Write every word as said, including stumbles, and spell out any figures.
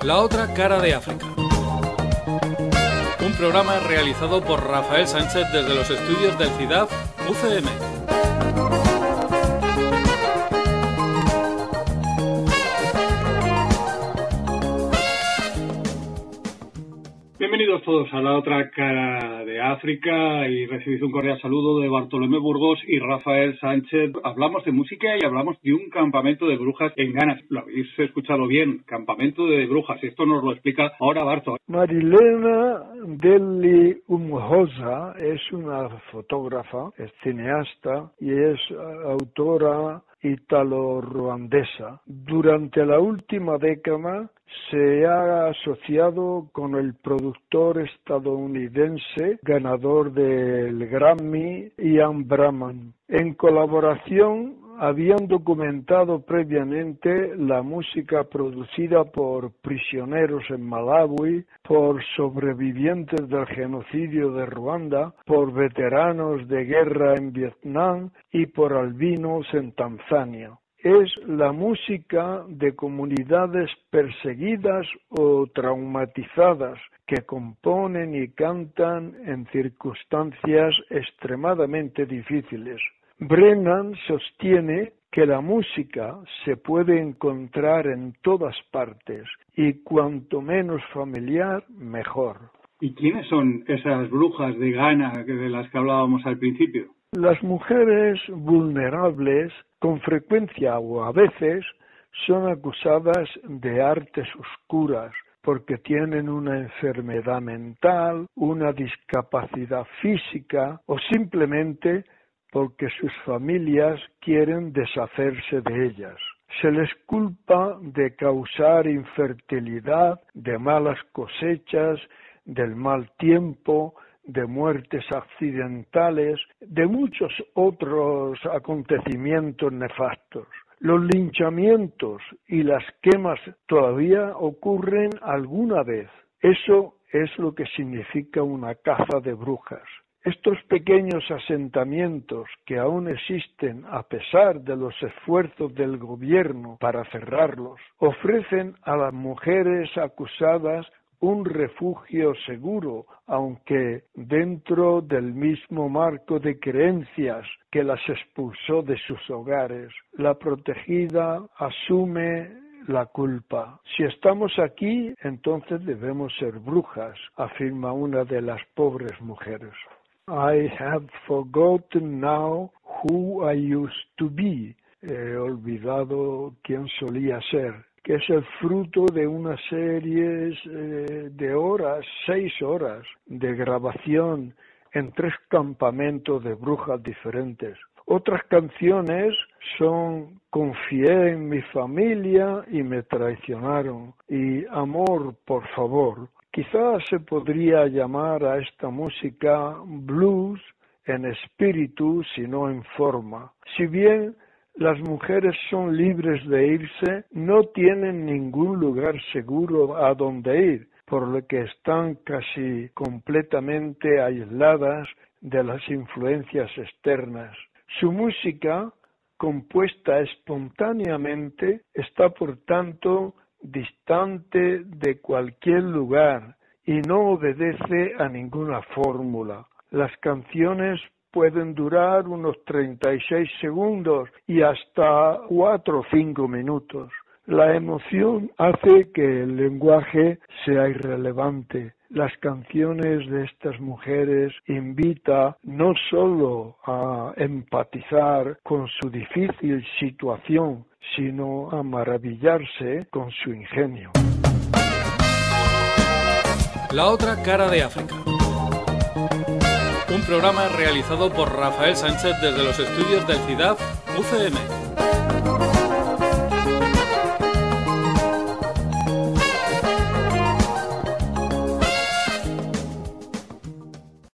La otra cara de África. Un programa realizado por Rafael Sánchez desde los estudios del C I D A F U C M. Bienvenidos todos a La otra cara de África y recibid un cordial saludo de Bartolomé Burgos y Rafael Sánchez. Hablamos de música y hablamos de un campamento de brujas en Ghana. Lo habéis escuchado bien, campamento de brujas. Esto nos lo explica ahora Barto. Marilena Delli Umhoza es una fotógrafa, es cineasta y es autora italo-ruandesa. Durante la última década se ha asociado con el productor estadounidense ganador del Grammy, Ian Brahman. En colaboración habían documentado previamente la música producida por prisioneros en Malawi, por sobrevivientes del genocidio de Ruanda, por veteranos de guerra en Vietnam y por albinos en Tanzania. Es la música de comunidades perseguidas o traumatizadas que componen y cantan en circunstancias extremadamente difíciles. Brennan sostiene que la música se puede encontrar en todas partes y cuanto menos familiar, mejor. ¿Y quiénes son esas brujas de Ghana de las que hablábamos al principio? Las mujeres vulnerables, con frecuencia o a veces, son acusadas de artes oscuras porque tienen una enfermedad mental, una discapacidad física o simplemente porque sus familias quieren deshacerse de ellas. Se les culpa de causar infertilidad, de malas cosechas, del mal tiempo, de muertes accidentales, de muchos otros acontecimientos nefastos. Los linchamientos y las quemas todavía ocurren alguna vez. Eso es lo que significa una caza de brujas. Estos pequeños asentamientos que aún existen a pesar de los esfuerzos del gobierno para cerrarlos, ofrecen a las mujeres acusadas un refugio seguro, aunque dentro del mismo marco de creencias que las expulsó de sus hogares. La protegida asume la culpa. Si estamos aquí, entonces debemos ser brujas, afirma una de las pobres mujeres. I have forgotten now who I used to be. He olvidado quién solía ser, que es el fruto de una serie eh, de horas, seis horas de grabación en tres campamentos de brujas diferentes. Otras canciones son Confié en mi familia y me traicionaron y Amor, por favor. Quizás se podría llamar a esta música blues en espíritu, si no en forma. Si bien las mujeres son libres de irse, no tienen ningún lugar seguro a donde ir, por lo que están casi completamente aisladas de las influencias externas. Su música, compuesta espontáneamente, está por tanto distante de cualquier lugar y no obedece a ninguna fórmula. Las canciones pueden durar unos treinta y seis segundos y hasta cuatro o cinco minutos. La emoción hace que el lenguaje sea irrelevante. Las canciones de estas mujeres invitan no solo a empatizar con su difícil situación, sino a maravillarse con su ingenio. La otra cara de África. Un programa realizado por Rafael Sánchez desde los estudios del C I D A F U C M.